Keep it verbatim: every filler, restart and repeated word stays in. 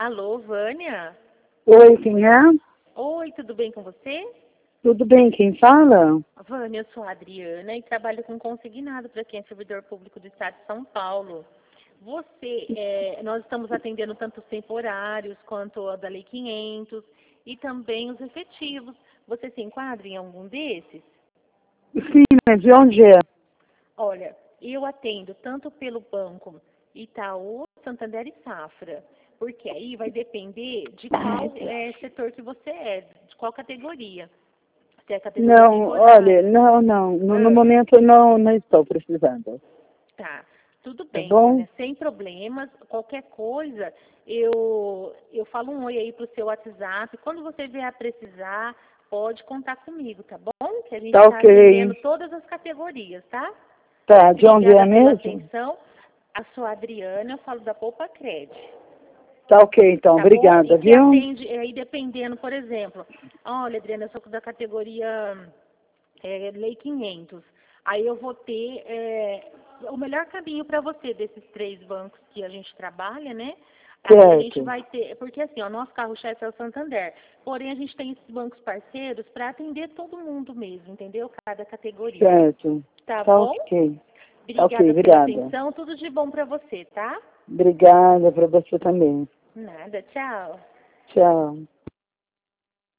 Alô, Vânia? Oi, quem é? Oi, tudo bem com você? Tudo bem, quem fala? Vânia, eu sou a Adriana e trabalho com consignado para quem é servidor público do Estado de São Paulo. Você, é, nós estamos atendendo tanto os temporários quanto a da Lei quinhentos e também os efetivos. Você se enquadra em algum desses? Sim, mas de onde é? Olha, eu atendo tanto pelo banco Itaú, Santander e Safra, porque aí vai depender de qual é, setor que você é, de qual categoria. Se é categoria Não, olha, temporária. não, não, no, no Ah, momento não, não estou precisando, tá, tudo tá bem, bom? Vânia, sem problemas. Qualquer coisa, eu, eu falo um oi aí pro seu WhatsApp. Quando você vier a precisar, pode contar comigo, tá bom? Que a gente Tá está atendendo ok. todas as categorias, tá? Tá, de onde é Obrigada pela mesmo? atenção. A sua Adriana, eu falo da Poupa Cred, Tá ok, então, tá bom? E obrigada, que viu? atende, aí dependendo, por exemplo, olha, Adriana, eu sou da categoria é, Lei quinhentos. Aí eu vou ter é, o melhor caminho para você desses três bancos que a gente trabalha, né? Aí a gente Certo, vai ter, porque assim, o nosso carro-chefe é o Santander, porém a gente tem esses bancos parceiros para atender todo mundo mesmo, entendeu? Cada categoria. certo. Tá Tá bom? ok. Tá ok, Obrigada pela obrigada. atenção, tudo de bom para você, tá? Obrigada para você também. Nada, tchau. Tchau.